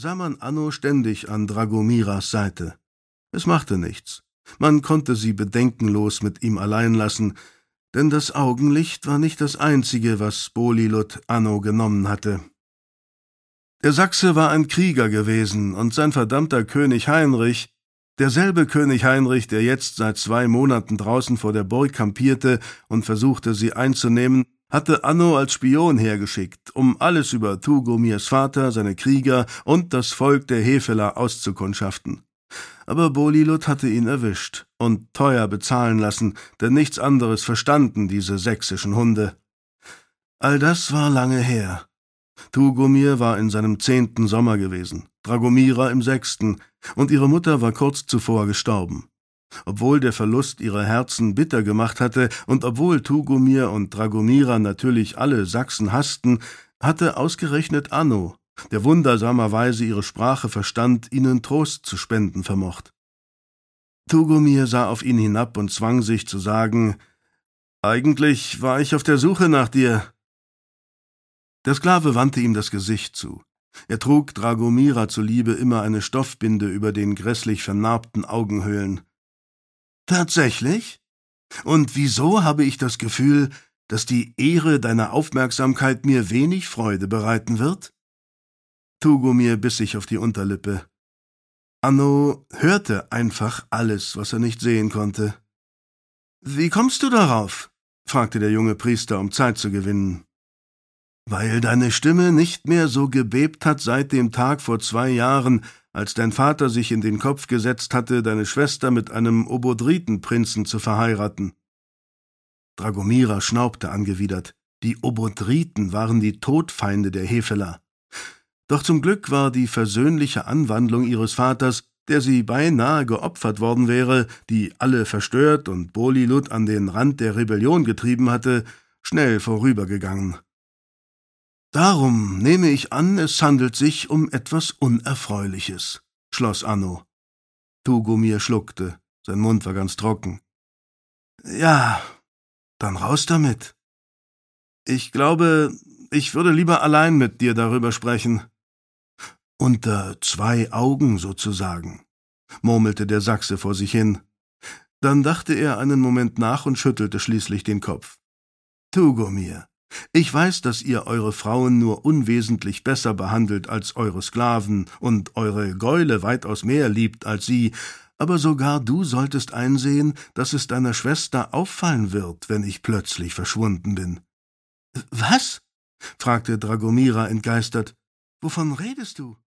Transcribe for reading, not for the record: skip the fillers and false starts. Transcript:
sah man Anno ständig an Dragomiras Seite. Es machte nichts. Man konnte sie bedenkenlos mit ihm allein lassen, denn das Augenlicht war nicht das Einzige, was Bolilot Anno genommen hatte. Der Sachse war ein Krieger gewesen, und sein verdammter König Heinrich, derselbe König Heinrich, der jetzt seit 2 Monaten draußen vor der Burg kampierte und versuchte, sie einzunehmen, hatte Anno als Spion hergeschickt, um alles über Tugomirs Vater, seine Krieger und das Volk der Hefeler auszukundschaften. Aber Bolilot hatte ihn erwischt und teuer bezahlen lassen, denn nichts anderes verstanden diese sächsischen Hunde. All das war lange her. Tugomir war in seinem 10. Sommer gewesen, Dragomira im 6., und ihre Mutter war kurz zuvor gestorben. Obwohl der Verlust ihrer Herzen bitter gemacht hatte und obwohl Tugomir und Dragomira natürlich alle Sachsen hassten, hatte ausgerechnet Anno, der wundersamerweise ihre Sprache verstand, ihnen Trost zu spenden vermocht. Tugomir sah auf ihn hinab und zwang sich zu sagen: »Eigentlich war ich auf der Suche nach dir.« Der Sklave wandte ihm das Gesicht zu. Er trug Dragomira zuliebe immer eine Stoffbinde über den grässlich vernarbten Augenhöhlen. »Tatsächlich? Und wieso habe ich das Gefühl, dass die Ehre deiner Aufmerksamkeit mir wenig Freude bereiten wird?« Tugomir biss sich auf die Unterlippe. Anno hörte einfach alles, was er nicht sehen konnte. »Wie kommst du darauf?« fragte der junge Priester, um Zeit zu gewinnen. »Weil deine Stimme nicht mehr so gebebt hat seit dem Tag vor 2 Jahren, als dein Vater sich in den Kopf gesetzt hatte, deine Schwester mit einem Obodritenprinzen zu verheiraten.« Dragomira schnaubte angewidert. Die Obodriten waren die Todfeinde der Hefeler. Doch zum Glück war die versöhnliche Anwandlung ihres Vaters, der sie beinahe geopfert worden wäre, die alle verstört und Bolilot an den Rand der Rebellion getrieben hatte, schnell vorübergegangen. »Darum nehme ich an, es handelt sich um etwas Unerfreuliches«, schloss Anno. Tugomir schluckte, sein Mund war ganz trocken. »Ja, dann raus damit. Ich glaube, ich würde lieber allein mit dir darüber sprechen.« »Unter 2 Augen sozusagen«, murmelte der Sachse vor sich hin. Dann dachte er einen Moment nach und schüttelte schließlich den Kopf. »Tugomir, ich weiß, dass ihr eure Frauen nur unwesentlich besser behandelt als eure Sklaven und eure Gäule weitaus mehr liebt als sie, aber sogar du solltest einsehen, dass es deiner Schwester auffallen wird, wenn ich plötzlich verschwunden bin.« »Was?« fragte Dragomira entgeistert. »Wovon redest du?«